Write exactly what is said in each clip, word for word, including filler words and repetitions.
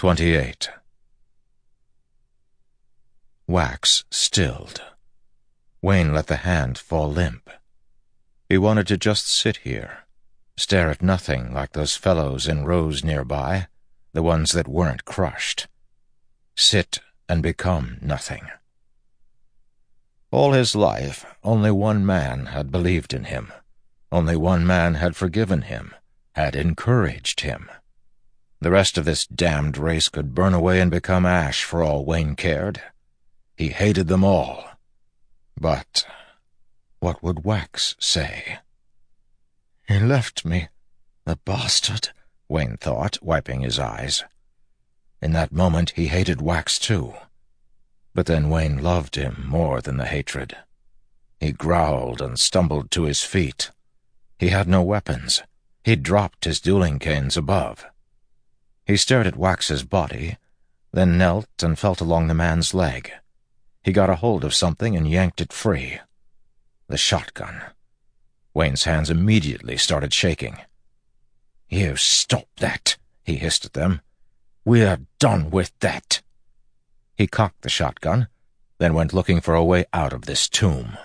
twenty-eight. Wax stilled. Wayne let the hand fall limp. He wanted to just sit here, stare at nothing like those fellows in rows nearby, the ones that weren't crushed. Sit and become nothing. All his life, only one man had believed in him. Only one man had forgiven him, had encouraged him. The rest of this damned race could burn away and become ash for all Wayne cared. He hated them all. But what would Wax say? "He left me, the bastard," Wayne thought, wiping his eyes. In that moment he hated Wax too. But then Wayne loved him more than the hatred. He growled and stumbled to his feet. He had no weapons. He'd dropped his dueling canes above. He stared at Wax's body, then knelt and felt along the man's leg. He got a hold of something and yanked it free. The shotgun. Wayne's hands immediately started shaking. "You stop that," he hissed at them. "We're done with that." He cocked the shotgun, then went looking for a way out of this tomb.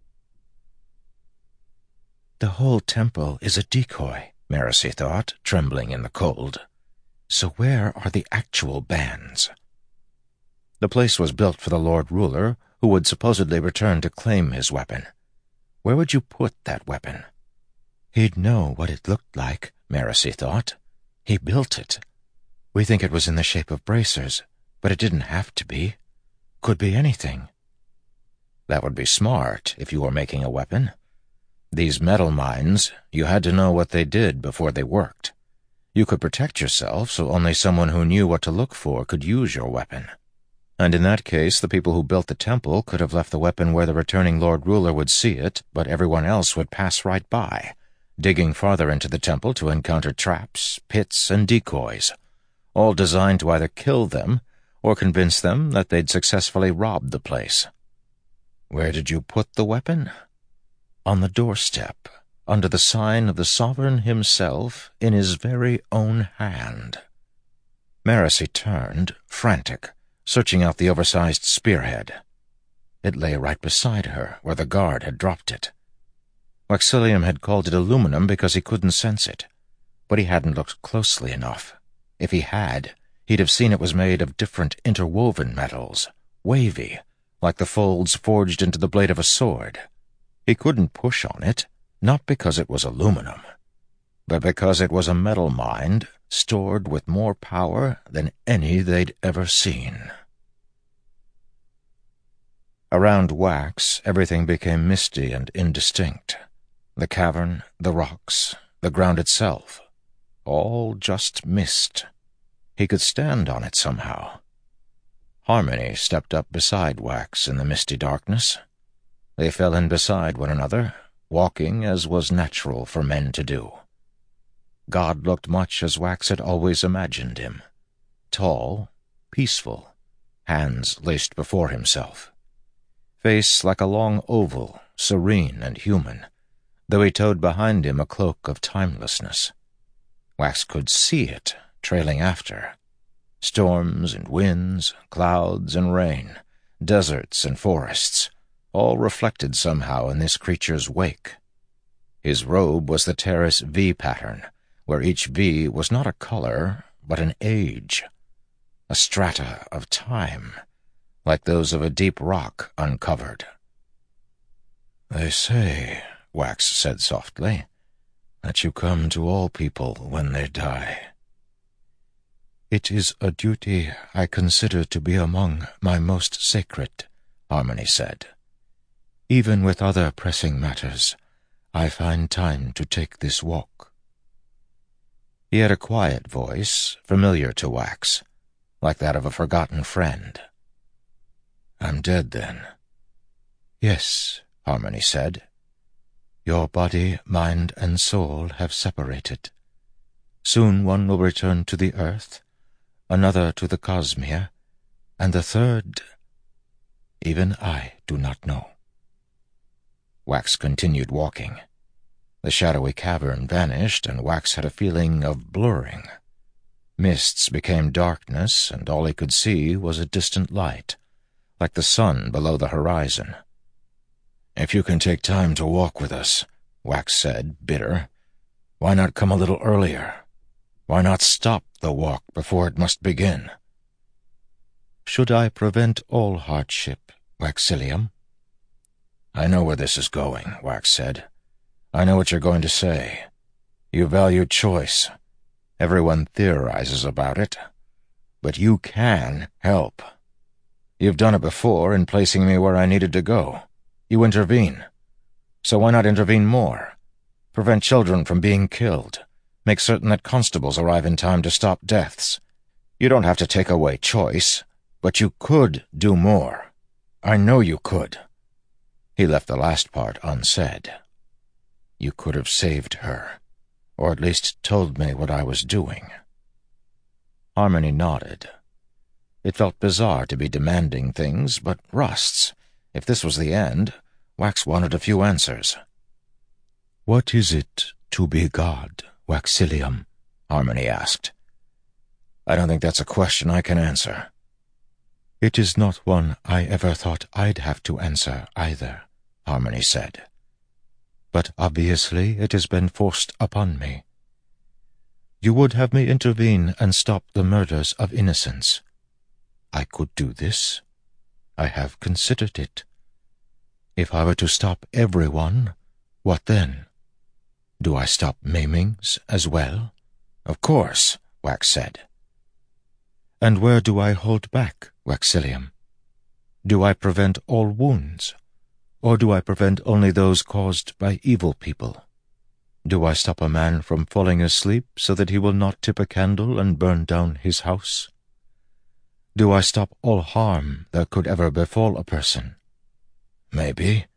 The whole temple is a decoy, Marasi thought, trembling in the cold. So where are the actual bands? The place was built for the Lord Ruler, who would supposedly return to claim his weapon. Where would you put that weapon? He'd know what it looked like, Marasi thought. He built it. We think it was in the shape of bracers, but it didn't have to be. Could be anything. That would be smart if you were making a weapon. These metal mines, you had to know what they did before they worked. You could protect yourself so only someone who knew what to look for could use your weapon. And in that case, the people who built the temple could have left the weapon where the returning Lord Ruler would see it, but everyone else would pass right by, digging farther into the temple to encounter traps, pits, and decoys, all designed to either kill them or convince them that they'd successfully robbed the place. Where did you put the weapon? On the doorstep, under the sign of the Sovereign himself in his very own hand. Marasi turned, frantic, searching out the oversized spearhead. It lay right beside her, where the guard had dropped it. Waxilium had called it aluminum because he couldn't sense it, but he hadn't looked closely enough. If he had, he'd have seen it was made of different interwoven metals, wavy, like the folds forged into the blade of a sword. He couldn't push on it, not because it was aluminum, but because it was a metal mind stored with more power than any they'd ever seen. Around Wax, everything became misty and indistinct. The cavern, the rocks, the ground itself, all just mist. He could stand on it somehow. Harmony stepped up beside Wax in the misty darkness. They fell in beside one another, walking as was natural for men to do. God looked much as Wax had always imagined him. Tall, peaceful, hands laced before himself. Face like a long oval, serene and human, though he towed behind him a cloak of timelessness. Wax could see it, trailing after. Storms and winds, clouds and rain, deserts and forests, all reflected somehow in this creature's wake. His robe was the Terrace V pattern, where each V was not a color, but an age, a strata of time, like those of a deep rock uncovered. "They say," Wax said softly, "that you come to all people when they die." "It is a duty I consider to be among my most sacred," Harmony said. "Even with other pressing matters, I find time to take this walk." He had a quiet voice, familiar to Wax, like that of a forgotten friend. "I'm dead, then?" "Yes," Harmony said. "Your body, mind, and soul have separated. Soon one will return to the earth, another to the Cosmere, and the third, even I do not know." Wax continued walking. The shadowy cavern vanished, and Wax had a feeling of blurring. Mists became darkness, and all he could see was a distant light, like the sun below the horizon. "If you can take time to walk with us," Wax said, bitter, "why not come a little earlier? Why not stop the walk before it must begin?" "Should I prevent all hardship, Waxilium?" "I know where this is going," Wax said. "I know what you're going to say. You value choice. Everyone theorizes about it. But you can help. You've done it before in placing me where I needed to go. You intervene. So why not intervene more? Prevent children from being killed. Make certain that constables arrive in time to stop deaths. You don't have to take away choice, but you could do more. I know you could." He left the last part unsaid. "You could have saved her, or at least told me what I was doing." Harmony nodded. It felt bizarre to be demanding things, but Rust's. If this was the end, Wax wanted a few answers. "What is it to be God, Waxilium?" Harmony asked. "I don't think that's a question I can answer." "It is not one I ever thought I'd have to answer either," Harmony said. "But obviously it has been forced upon me. You would have me intervene and stop the murders of innocents. I could do this. I have considered it. If I were to stop everyone, what then? Do I stop maimings as well?" "Of course," Wax said. "And where do I hold back, Waxilium? Do I prevent all wounds? Or do I prevent only those caused by evil people? Do I stop a man from falling asleep so that he will not tip a candle and burn down his house? Do I stop all harm that could ever befall a person?" "Maybe."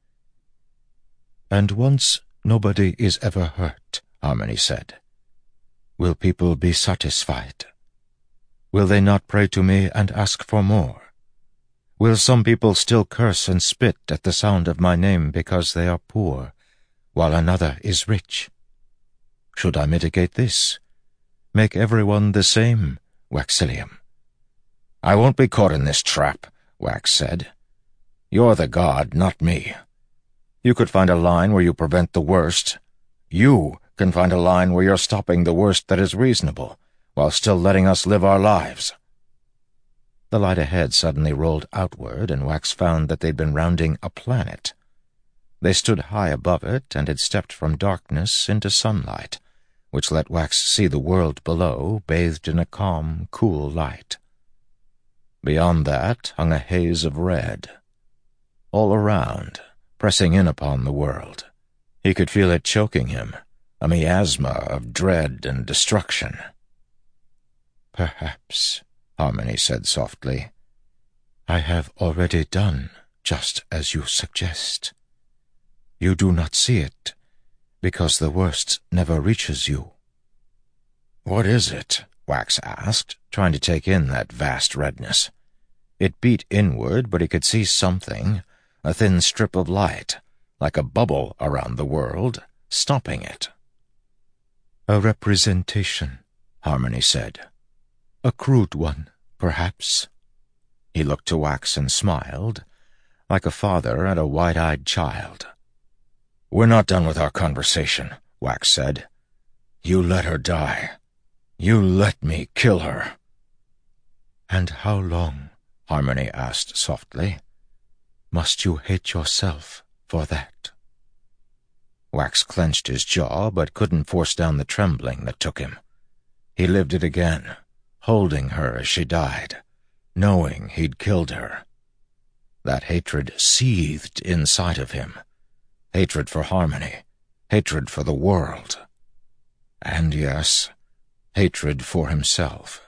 "And once nobody is ever hurt," Harmony said, "will people be satisfied? Will they not pray to me and ask for more? Will some people still curse and spit at the sound of my name because they are poor, while another is rich? Should I mitigate this? Make everyone the same, Waxilium?" "I won't be caught in this trap," Wax said. "You're the god, not me. You could find a line where you prevent the worst. You can find a line where you're stopping the worst that is reasonable, while still letting us live our lives." The light ahead suddenly rolled outward, and Wax found that they'd been rounding a planet. They stood high above it and had stepped from darkness into sunlight, which let Wax see the world below, bathed in a calm, cool light. Beyond that hung a haze of red. All around, pressing in upon the world, he could feel it choking him, a miasma of dread and destruction. "Perhaps," Harmony said softly, "I have already done just as you suggest. You do not see it, because the worst never reaches you." "What is it?" Wax asked, trying to take in that vast redness. It beat inward, but he could see something, a thin strip of light, like a bubble around the world, stopping it. "A representation," Harmony said. "A crude one, perhaps." He looked to Wax and smiled, like a father at a wide-eyed child. "We're not done with our conversation," Wax said. "You let her die. You let me kill her." "And how long," Harmony asked softly, "must you hate yourself for that?" Wax clenched his jaw, but couldn't force down the trembling that took him. He lived it again, holding her as she died, knowing he'd killed her. That hatred seethed inside of him. Hatred for Harmony, hatred for the world. And yes, hatred for himself.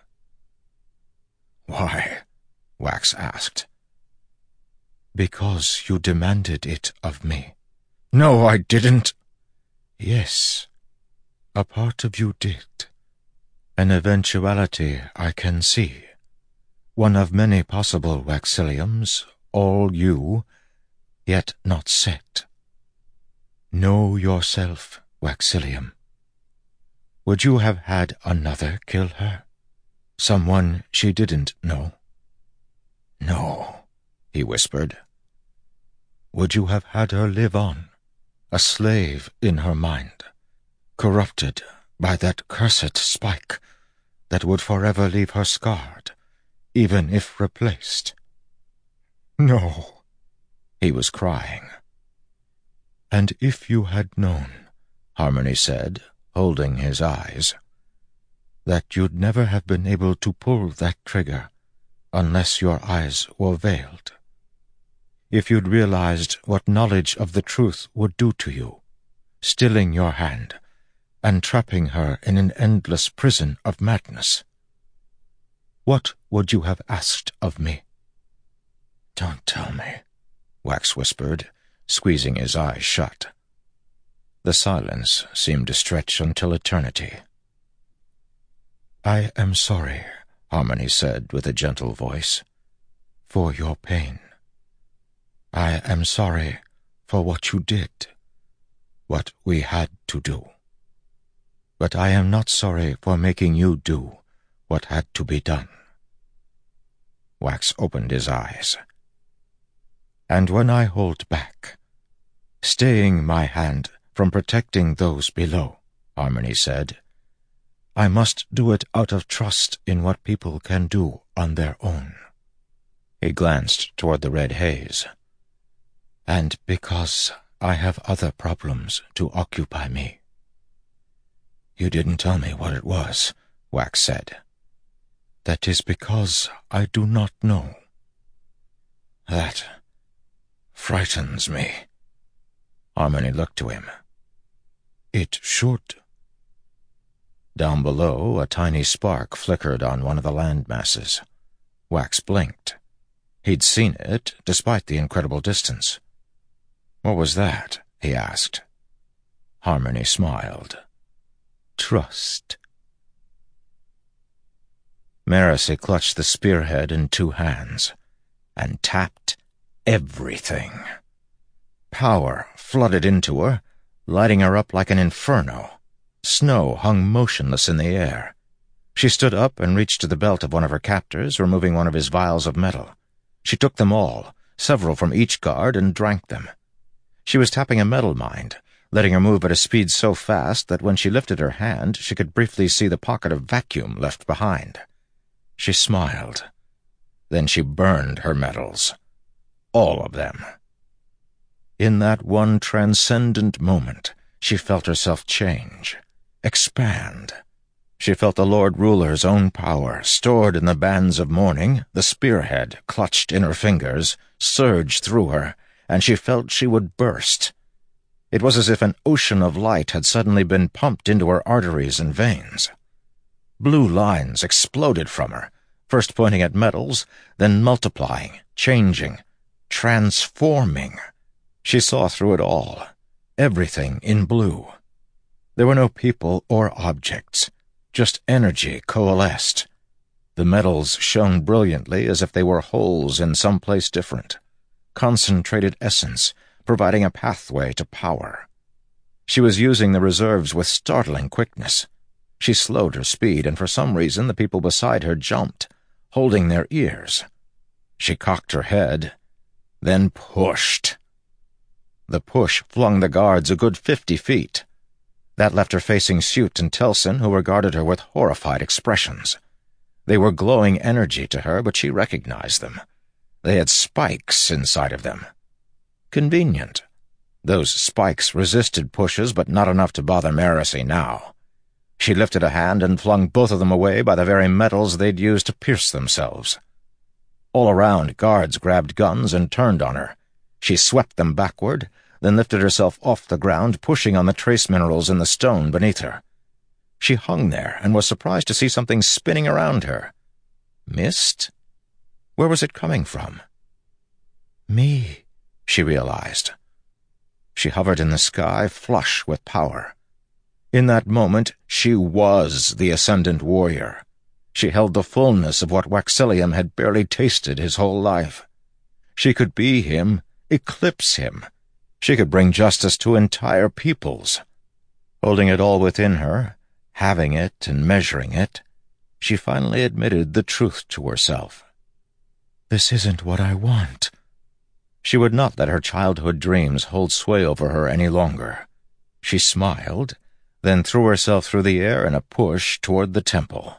"Why?" Wax asked. "Because you demanded it of me." "No, I didn't." "Yes, a part of you did. An eventuality I can see. One of many possible Waxiliums, all you, yet not set. Know yourself, Waxilium. Would you have had another kill her? Someone she didn't know? No, he whispered. Would you have had her live on, a slave in her mind, corrupted by that cursed spike that would forever leave her scarred, even if replaced? No, he was crying. And if you had known, Harmony said, holding his eyes, that you'd never have been able to pull that trigger unless your eyes were veiled. If you'd realized what knowledge of the truth would do to you, stilling your hand and trapping her in an endless prison of madness, what would you have asked of me? Don't tell me, Wax whispered, squeezing his eyes shut. The silence seemed to stretch until eternity. I am sorry, Harmony said with a gentle voice, for your pain. I am sorry for what you did, what we had to do. But I am not sorry for making you do what had to be done. Wax opened his eyes. And when I hold back, staying my hand from protecting those below, Harmony said, I must do it out of trust in what people can do on their own. He glanced toward the red haze. And because I have other problems to occupy me. You didn't tell me what it was, Wax said. That is because I do not know. That frightens me. Harmony looked to him. It should. Down below, a tiny spark flickered on one of the land masses. Wax blinked. He'd seen it, despite the incredible distance. What was that? He asked. Harmony smiled. Trust. Marasi clutched the spearhead in two hands and tapped everything. Power flooded into her, lighting her up like an inferno. Snow hung motionless in the air. She stood up and reached to the belt of one of her captors, removing one of his vials of metal. She took them all, several from each guard, and drank them. She was tapping a metal mind, letting her move at a speed so fast that when she lifted her hand, she could briefly see the pocket of vacuum left behind. She smiled. Then she burned her metals. All of them. In that one transcendent moment, she felt herself change, expand. She felt the Lord Ruler's own power, stored in the bands of mourning, the spearhead clutched in her fingers, surge through her, and she felt she would burst. It was as if an ocean of light had suddenly been pumped into her arteries and veins. Blue lines exploded from her, first pointing at metals, then multiplying, changing, transforming. She saw through it all, everything in blue. There were no people or objects, just energy coalesced. The metals shone brilliantly as if they were holes in some place different. Concentrated essence, providing a pathway to power. She was using the reserves with startling quickness. She slowed her speed, and for some reason the people beside her jumped, holding their ears. She cocked her head, then pushed. The push flung the guards a good fifty feet. That left her facing Sute and Telsin, who regarded her with horrified expressions. They were glowing energy to her, but she recognized them. They had spikes inside of them. Convenient. Those spikes resisted pushes, but not enough to bother Marasi now. She lifted a hand and flung both of them away by the very metals they'd used to pierce themselves. All around, guards grabbed guns and turned on her. She swept them backward, then lifted herself off the ground, pushing on the trace minerals in the stone beneath her. She hung there and was surprised to see something spinning around her. Mist? Where was it coming from? Me, she realized. She hovered in the sky, flush with power. In that moment, she was the Ascendant Warrior. She held the fullness of what Waxillium had barely tasted his whole life. She could be him, eclipse him. She could bring justice to entire peoples. Holding it all within her, having it and measuring it, she finally admitted the truth to herself. This isn't what I want. She would not let her childhood dreams hold sway over her any longer. She smiled, then threw herself through the air in a push toward the temple.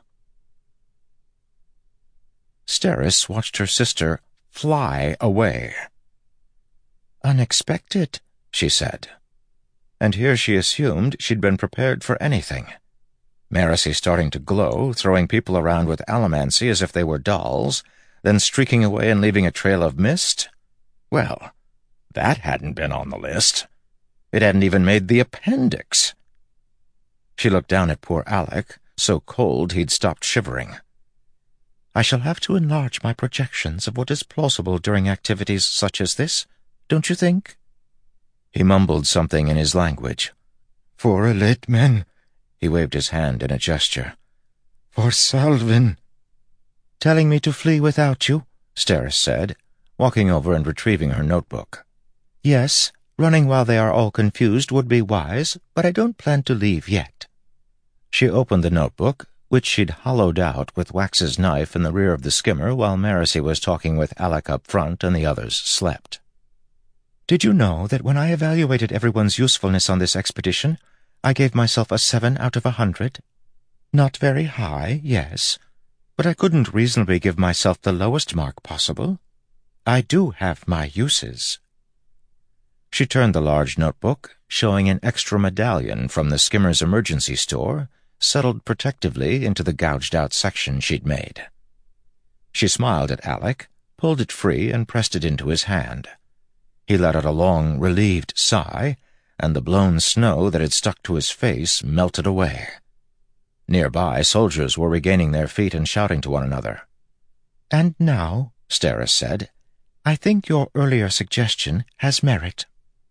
Steris watched her sister fly away. "Unexpected," she said. And here she assumed she'd been prepared for anything. Marasi starting to glow, throwing people around with allomancy as if they were dolls, then streaking away and leaving a trail of mist? Well, that hadn't been on the list. It hadn't even made the appendix. She looked down at poor Alec, so cold he'd stopped shivering. "I shall have to enlarge my projections of what is plausible during activities such as this, don't you think?" He mumbled something in his language. "For elite men," he waved his hand in a gesture. "For Salvin." "Telling me to flee without you?" Steris said, walking over and retrieving her notebook. "Yes, running while they are all confused would be wise, but I don't plan to leave yet." She opened the notebook, which she'd hollowed out with Wax's knife in the rear of the skimmer while Marasi was talking with Alec up front and the others slept. "Did you know that when I evaluated everyone's usefulness on this expedition, I gave myself a seven out of a hundred? Not very high, yes, but I couldn't reasonably give myself the lowest mark possible. I do have my uses." She turned the large notebook, showing an extra medallion from the skimmer's emergency store, settled protectively into the gouged-out section she'd made. She smiled at Alec, pulled it free, and pressed it into his hand. He let out a long, relieved sigh, and the blown snow that had stuck to his face melted away. Nearby, soldiers were regaining their feet and shouting to one another. "And now," Steris said, "I think your earlier suggestion has merit."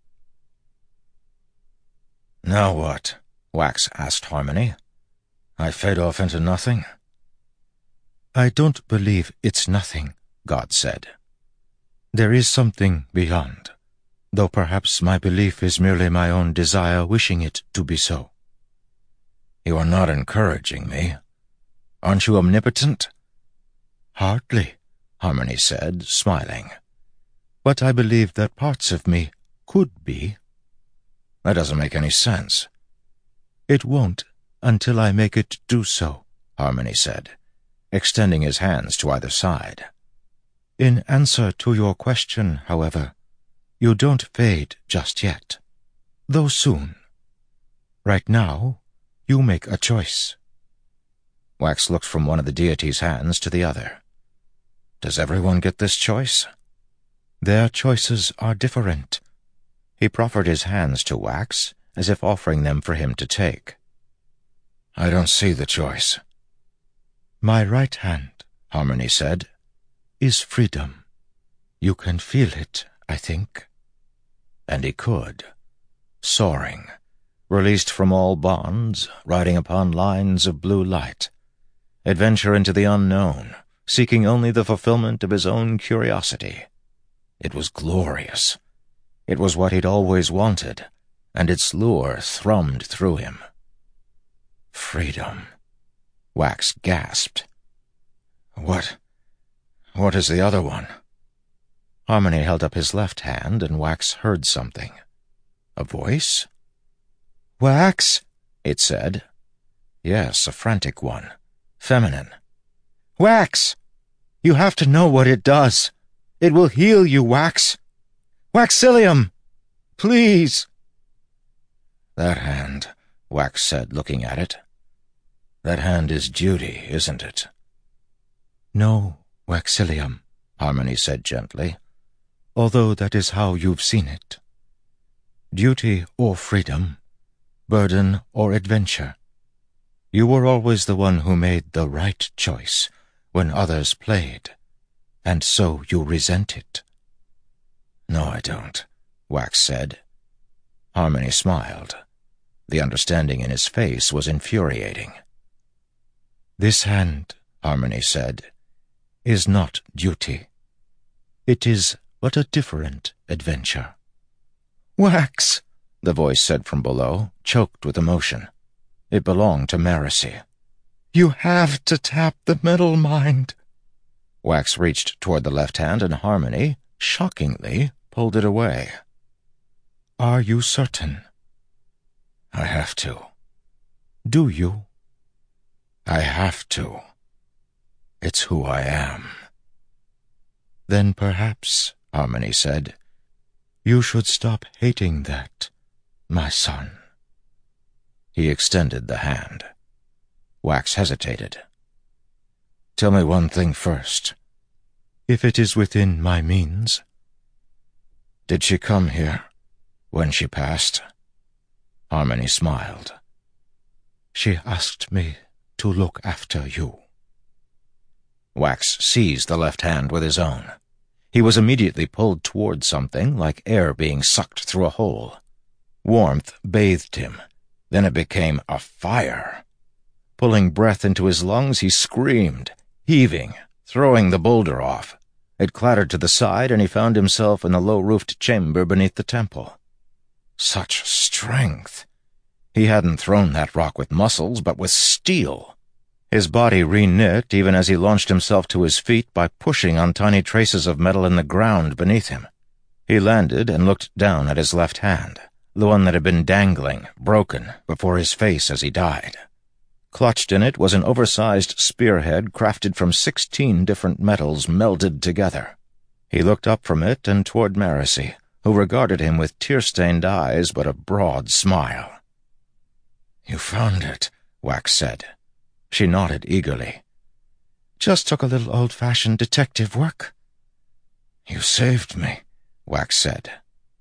"Now what?" Wax asked Harmony. "I fade off into nothing?" "I don't believe it's nothing," God said. "There is something beyond, though perhaps my belief is merely my own desire wishing it to be so." "You are not encouraging me. Aren't you omnipotent?" "Hardly," Harmony said, smiling. "But I believe that parts of me could be." "That doesn't make any sense." "It won't until I make it do so," Harmony said, extending his hands to either side. "In answer to your question, however, you don't fade just yet, though soon. Right now, you make a choice." Wax looked from one of the deity's hands to the other. "Does everyone get this choice?" "Their choices are different." He proffered his hands to Wax, as if offering them for him to take. "I don't see the choice." "My right hand," Harmony said, "is freedom. You can feel it, I think." And he could. Soaring, released from all bonds, riding upon lines of blue light. Adventure into the unknown, seeking only the fulfillment of his own curiosity. It was glorious. It was what he'd always wanted, and its lure thrummed through him. Freedom. Wax gasped. What... what is the other one? Harmony held up his left hand, and Wax heard something. A voice? "Wax," it said. Yes, a frantic one. Feminine. "Wax! You have to know what it does. It will heal you, Wax. Waxilium! Please!" "That hand," Wax said, looking at it. "That hand is duty, isn't it?" "No, Waxilium," Harmony said gently, "although that is how you've seen it. Duty or freedom, burden or adventure. You were always the one who made the right choice when others played, and so you resent it." "No, I don't," Wax said. Harmony smiled. The understanding in his face was infuriating. "This hand," Harmony said, "is not duty. It is but a different adventure." "Wax!" the voice said from below, choked with emotion. It belonged to Marasi. You have to tap the middle mind. Wax reached toward the left hand, and Harmony, shockingly, pulled it away. Are you certain? I have to. Do you? I have to. It's who I am. Then perhaps, Harmony said, you should stop hating that, my son. He extended the hand. Wax hesitated. Tell me one thing first. If it is within my means. Did she come here when she passed? Harmony smiled. She asked me to look after you. Wax seized the left hand with his own. He was immediately pulled toward something, like air being sucked through a hole. Warmth bathed him. Then it became a fire. Pulling breath into his lungs, he screamed, heaving, throwing the boulder off. It clattered to the side, and he found himself in the low-roofed chamber beneath the temple. Such strength! He hadn't thrown that rock with muscles, but with steel. His body re-knit even as he launched himself to his feet by pushing on tiny traces of metal in the ground beneath him. He landed and looked down at his left hand, the one that had been dangling, broken, before his face as he died. Clutched in it was an oversized spearhead crafted from sixteen different metals melded together. He looked up from it and toward Marasi, who regarded him with tear-stained eyes but a broad smile. "You found it," Wax said. She nodded eagerly. "Just took a little old-fashioned detective work." "You saved me," Wax said.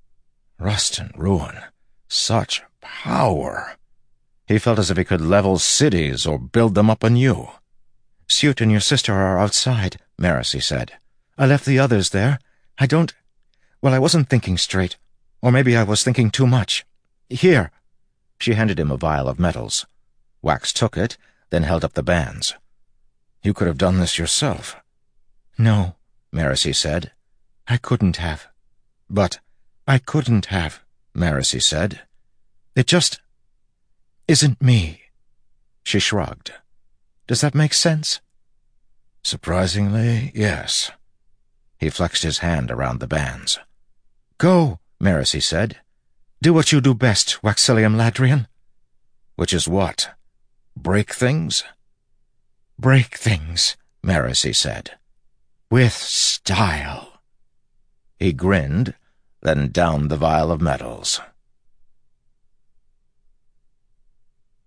Rust and ruin. Such power. He felt as if he could level cities or build them up anew. "Suit and your sister are outside," Marasi said. "I left the others there. I don't... Well, I wasn't thinking straight. Or maybe I was thinking too much. Here." She handed him a vial of metals. Wax took it, then held up the bands. "You could have done this yourself." "No," Marasi said. "I couldn't have." "But I couldn't have," Marasi said. "It just isn't me." She shrugged. "Does that make sense?" "Surprisingly, yes." He flexed his hand around the bands. "Go," Marasi said. "Do what you do best, Waxilium Ladrian." "Which is what? Break things?" "Break things," Marasi said. "With style." He grinned, then downed the vial of metals.